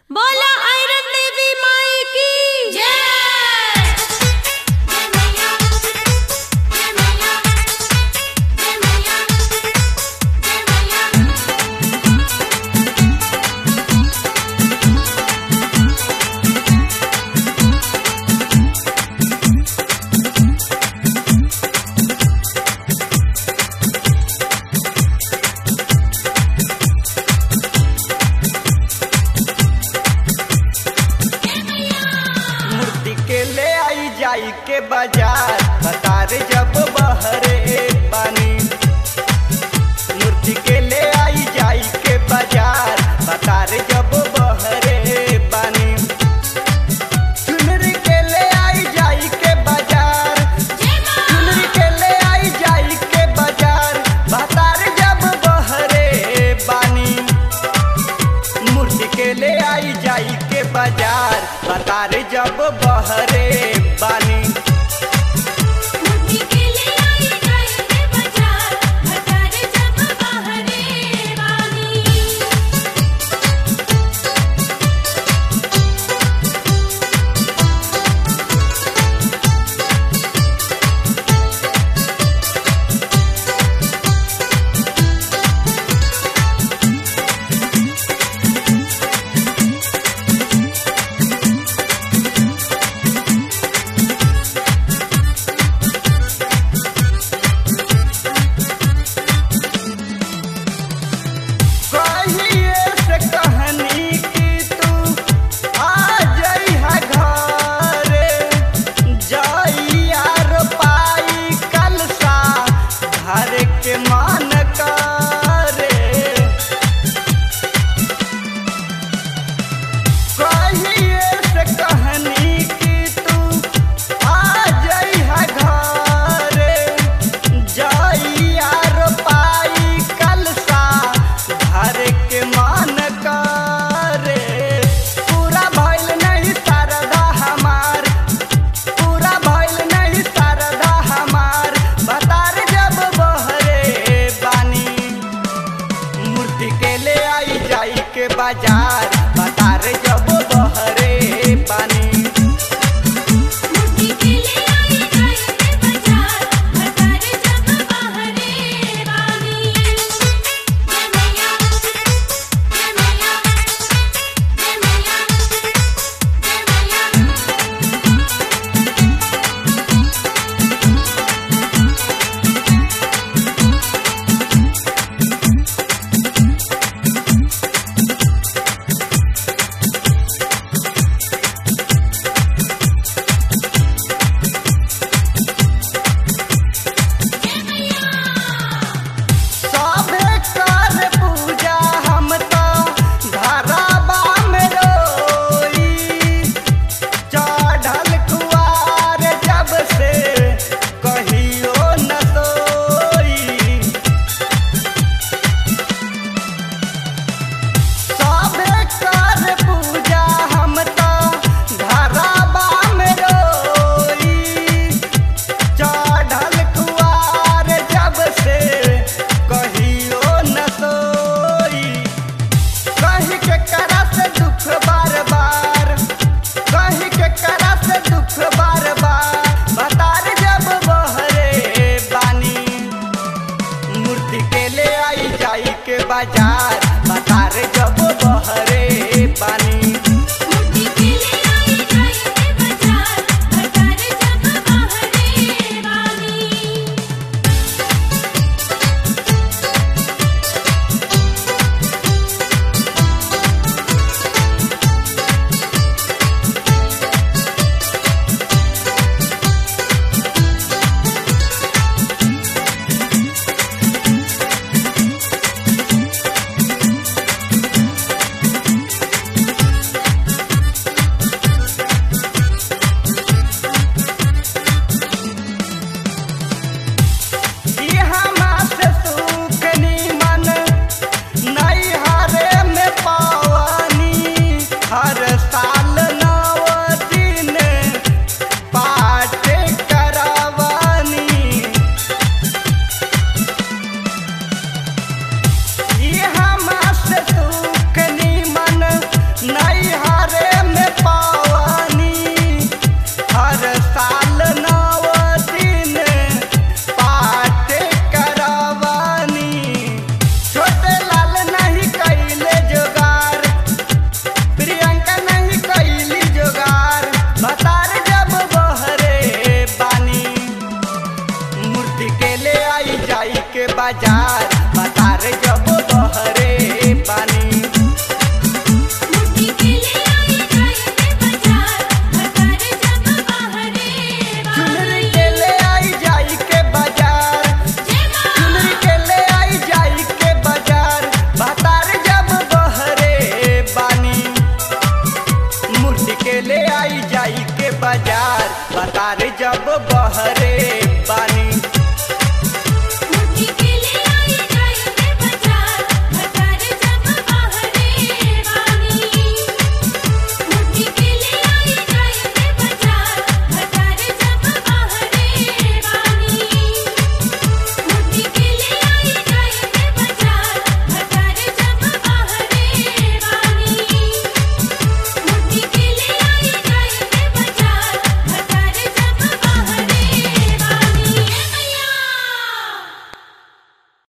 बोला आयरन देवी माई की जय। जय मैया जय मैया जय मैया जय मूर्ति के ले आई जाई के बाजार बतार जब बहरे पानी। मूर्ति के ले आई जाई के बाजार बतार जब बहरे पानी। चुनरी के ले आई जाई के बाजार, चुनरी के ले आई जाई के बाजार बतार जब बहरे पानी। मूर्ति के ले आई जाई के बाजार बतार जब बहरे बानी। मूर्ति के ले आई जाई के बाजार बतार जब बहरे बानी। कहिए से कहनी कि तू आ जइहा घरे, जइया रोपाई कलसा घर के मान करे। कहिए से कहनी कि तू आ जइहा घरे, जइया रोपाई कलसा घर के मान करे। पूरा भइल नहीं शारदा हमार, पूरा भइल नहीं शारदा हमार बतार जब बहरे बानी। मूर्ति के ले आई जाई के बाजार बतार जब बहरे के ले आई जाई के बाजार बतार जब बहरे बानी।